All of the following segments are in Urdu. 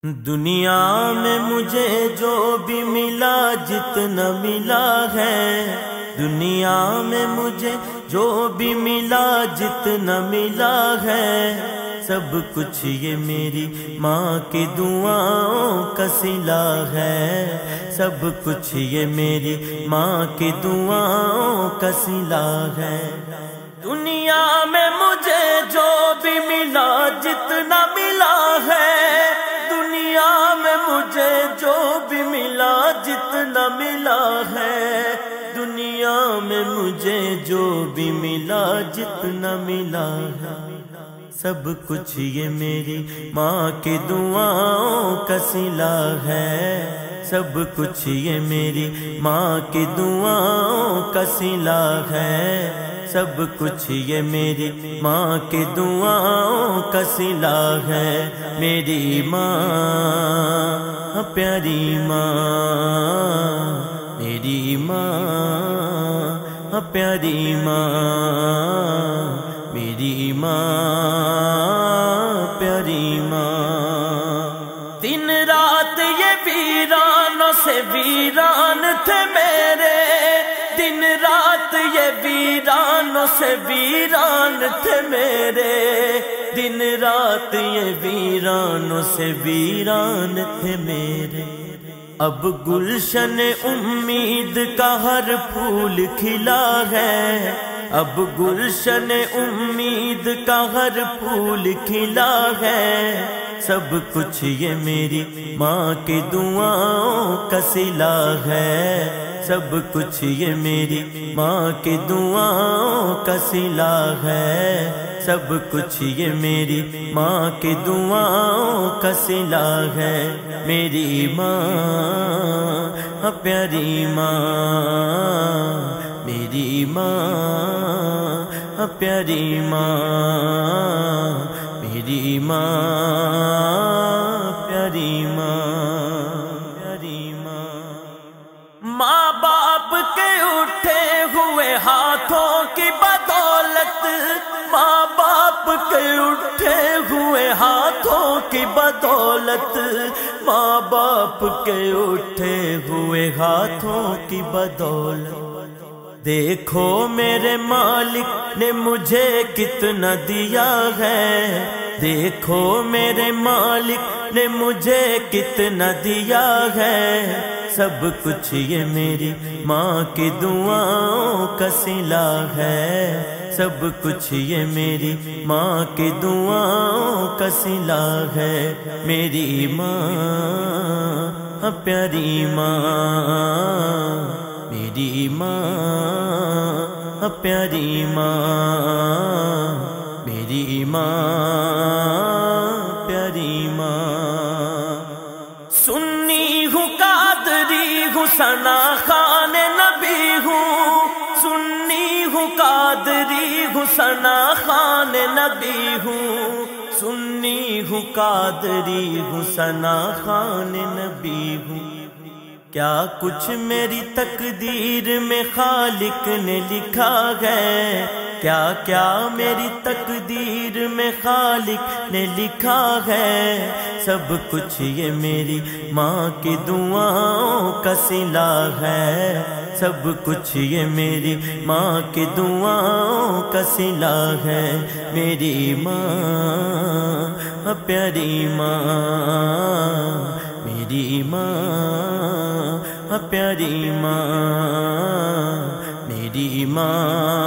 دنیا میں مجھے جو بھی ملا جتنا ملا ہے، دنیا میں مجھے جو بھی ملا جتنا ملا ہے، سب کچھ یہ میری ماں کی دعاؤں کا صلہ ہے، سب کچھ یہ میری ماں کی دعاؤں کا صلہ ہے۔ دنیا میں مجھے جو بھی ملا جتنا ملا ہے، دنیا میں مجھے جو بھی ملا جتنا ملا ہے، دنیا میں مجھے جو بھی ملا جتنا ملا ہے، سب کچھ یہ میری ماں کی دعاؤں کا صلہ ہے، سب کچھ یہ میری ماں کی دعاؤں کا صلہ ہے، سب کچھ یہ میری ماں کی دعاؤں کا صلہ ہے۔ میری ماں پیاری ماں، میری ماں پیاری ماں، میری ماں پیاری ماں۔ دن رات یہ ویرانوں سے ویران تھے میرے، دن رات یہ ویرانوں سے ویران تھے میرے، دن رات یہ ویرانوں سے ویران تھے میرے۔ اب گلشن امید کا ہر پھول کھلا ہے، اب گلشن امید کا ہر پھول کھلا ہے، سب کچھ یہ میری ماں کی دعاؤں کا صلہ ہے، سب کچھ یہ میری ماں کی دعاؤں کا صلہ ہے، سب کچھ یہ میری ماں کی دعاؤں کا صلہ ہے۔ میری ماں پیاری ماں، میری ماں پیاری ماں، میری ماں پیاری ماں، پیاری ماں۔ ماں باپ کے اٹھے ہوئے ہاتھوں کی بدولت، ماں باپ کے اٹھے ہوئے ہاتھوں کی بدولت، ماں باپ کے اٹھے ہوئے ہاتھوں کی بدولت، دیکھو میرے مالک نے مجھے کتنا دیا ہے، دیکھو میرے مالک نے مجھے کتنا دیا ہے، سب کچھ یہ میری ماں کی دعاؤں کا صلہ ہے، سب کچھ یہ میری ماں کی دعاؤں کا صلہ ہے۔ میری ماں پیاری ماں، میری ماں پیاری ماں، میری ماں پیاری ماں۔ سنی ہوں قادری ہوں ثنا خوان نبی ہوں، سنی ہوں قادری ہوں ثنا خوان نبی ہوں، سنی ہوں قادری ہوں ثنا خوان نبی ہوں۔ کیا کچھ میری تقدیر میں خالق نے لکھا ہے، کیا کیا میری تقدیر میں خالق نے لکھا ہے، سب کچھ یہ میری ماں کی دعاؤں کا صلہ ہے، سب کچھ یہ میری ماں کی دعاؤں کا صلہ ہے۔ میری ماں پیاری ماں، میری ماں پیاری ماں، میری ماں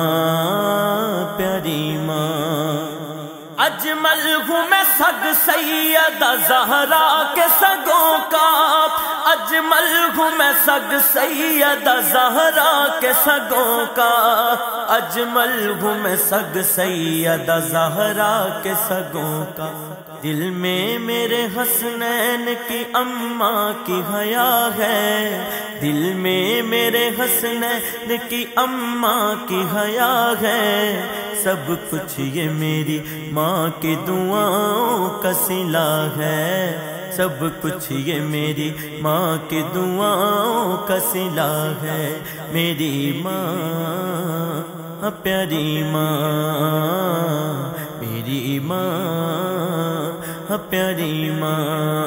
پیاری ماں۔ اجمل ہوں میں سگ سیدہ زہرا کے سگوں کا، اجمل ہوں میں سگ سیدہ زہرا کے سگوں کا، اجمل ہوں میں سگ سیدہ زہرا کے سگوں کا۔ دل میں میرے حسنین کی اماں کی حیا ہے، دل میں میرے حسنین کی اماں کی حیا ہے، سب کچھ یہ میری ماں کی دعاؤں کا صلہ ہے، سب کچھ یہ میری ماں کی دعاؤں کا صلہ ہے۔ میری ماں پیاری ماں، میری ماں پیاری ماں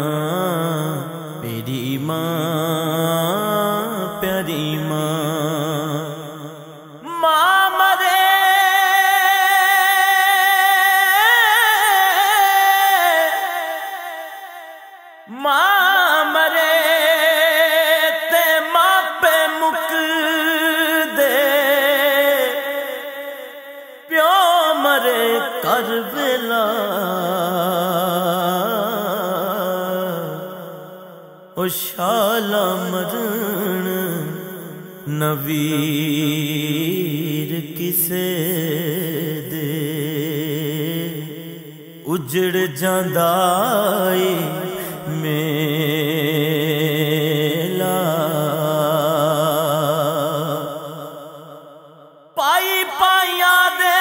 میری ماں پیاری ماں ماں مرے ماں مرے تے ماں پہ مک دے پیو مرے کربلا او شالا مرن نویر کسے دے اجڑ جاندا اے میلا پائی پائیاں دے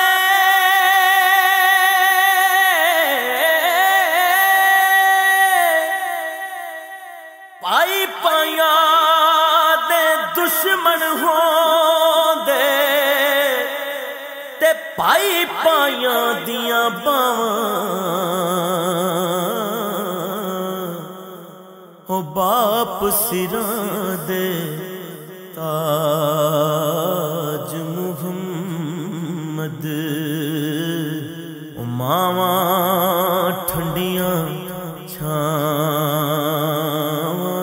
پائی پائیاں دے دشمن ہون دے تے پائی پائیاں دیاں باواں او باپ سراں دے تاج محمد او ماواں ٹھنڈیاں چھاواں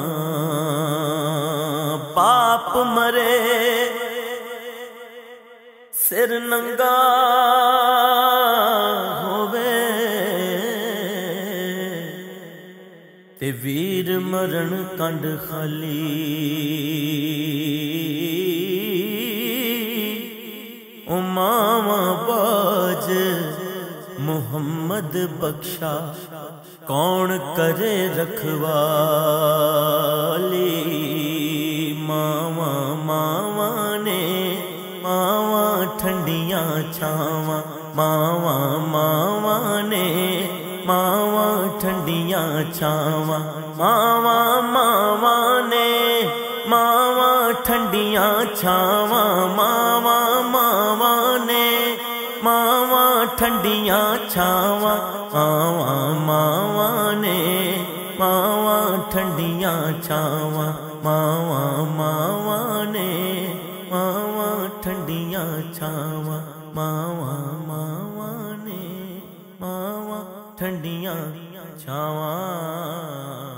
باپ مرے سر ننگا ہووے تے ویر مرن کنڈ خالی او ماواں باج محمد بخشا کون کرے رکھوالی ماواں ماواں نے ماواں ٹھنڈیاں چھاواں ماواں ماواں نے ماواں ٹھنڈیاں چھاواں ماواں ماواں نے ماواں ٹھنڈیاں چھاواں ماواں ماواں نے ماواں ٹھنڈیاں چھاواں ماواں ماواں نے ماواں ٹھنڈیاں چھاواں ماواں ماواں نے ماواں ٹھنڈیاں چھاواں ماواں ماواں نے ماواں ٹھنڈیاں چھاواں